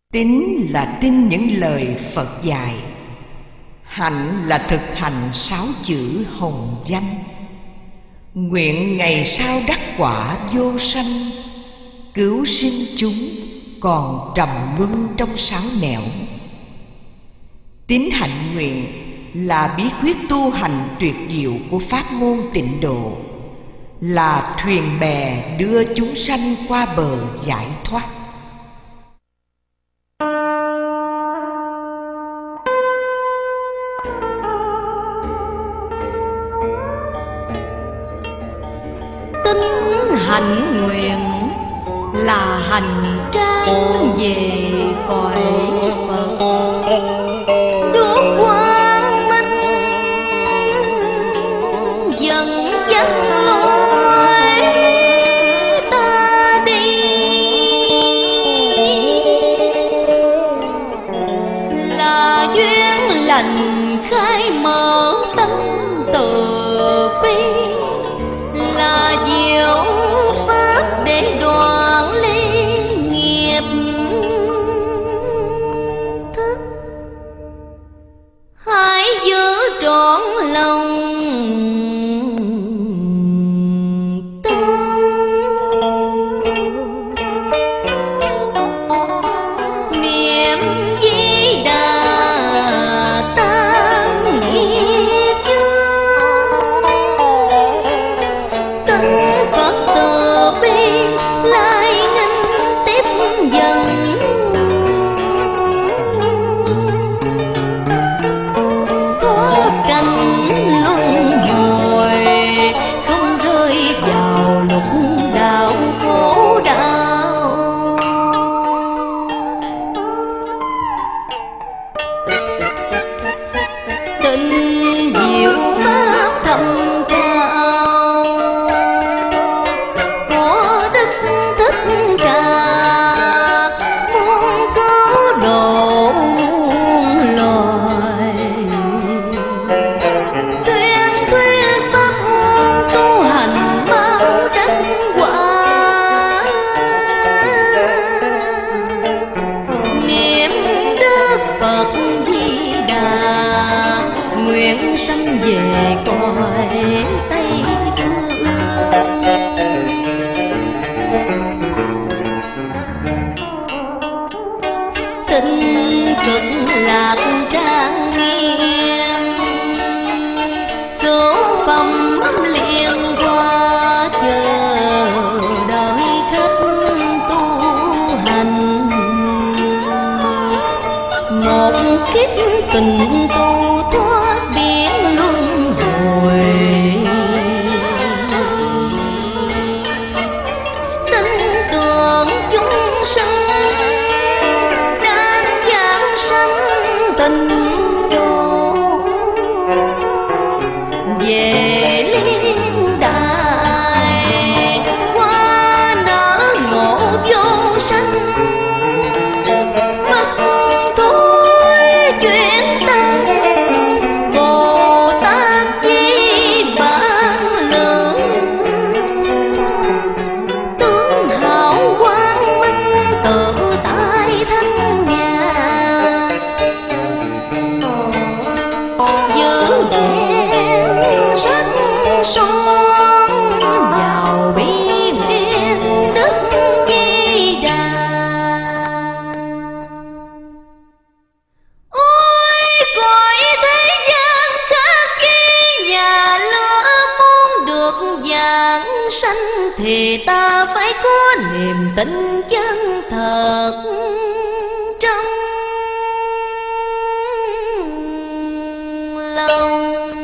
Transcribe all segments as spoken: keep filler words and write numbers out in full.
Tín là tin những lời Phật dạy, hạnh là thực hành sáu chữ hồng danh. Nguyện ngày sau đắc quả vô sanh, cứu sinh chúng còn trầm luân trong sáu nẻo. Tín hạnh nguyện là bí quyết tu hành tuyệt diệu của pháp môn Tịnh Độ, là thuyền bè đưa chúng sanh qua bờ giải thoát. Tín hạnh nguyện là hành trang về cõi Phật, đốt quang minh dẫn dắt lối ta đi, là duyên lành khai mở tánh từ bi, là diệu pháp để đoạn ly nghiệp thức. Hãy giữ trọn lòng tin, niệm Di Đà tan nghiệp chướng, tin Phật từ bi lại nghinh tiếp dần. Thoát cảnh luân hồi, không rơi vào lục đạo khổ đau. Tình diệu pháp thâm cao của Đức Thích Ca, muốn cứu độ loài. Tuyên thuyết pháp môn tu hành mau đắc quả, niệm Đức Phật Di Đà, nguyện sanh về cõi Tây Phương. Tinh cực lạc trang nghiêm, cứu phẩm liên qua chờ đợi khách tu hành. Một kiếp tình tu thoát biến luân hồi, tin tưởng chúng sanh đang giảng sanh tình độ, về liên đại qua nở ngộ vô sanh. Bất thối chuyển tâm, Bồ Tát Di Bản Lượng, tướng hảo quang minh tự tại thanh nhàn. Giữ vẹn sắc son vào bi liên Đức Di Đà. Ôi cõi thế gian khác chi nhà lỡ, muốn được giảng sanh thì ta phải có niềm tin chân thật trong lòng.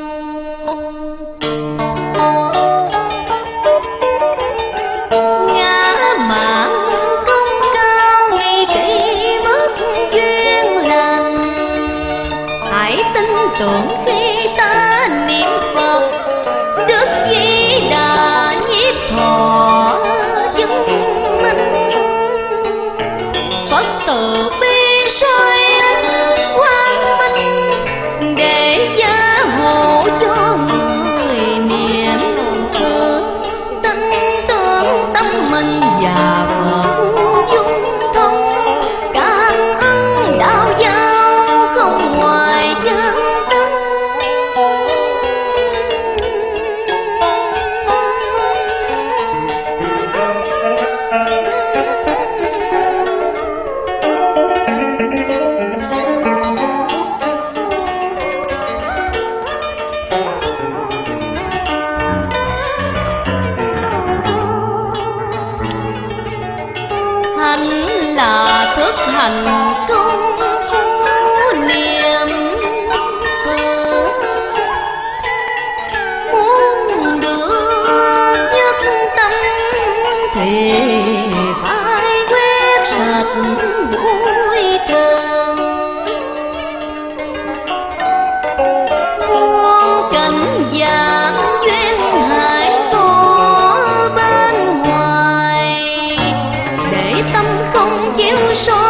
Ngã mạn công cao nghi kỹ mất duyên lành, hãy tin tưởng khi ta niệm Phật Đức Di Đà nhiếp thọ chứng minh. Phật từ bi soi ánh quang minh, để gia hộ cho người niệm Phật. Tin tưởng tâm mình và Phật dung thông, cảm hành công phu niệm Phật. Muốn được nhất tâm thì phải quét sạch bụi trần. Muôn cảnh dạng duyên hải có bên ngoài, để tâm không chiếu soi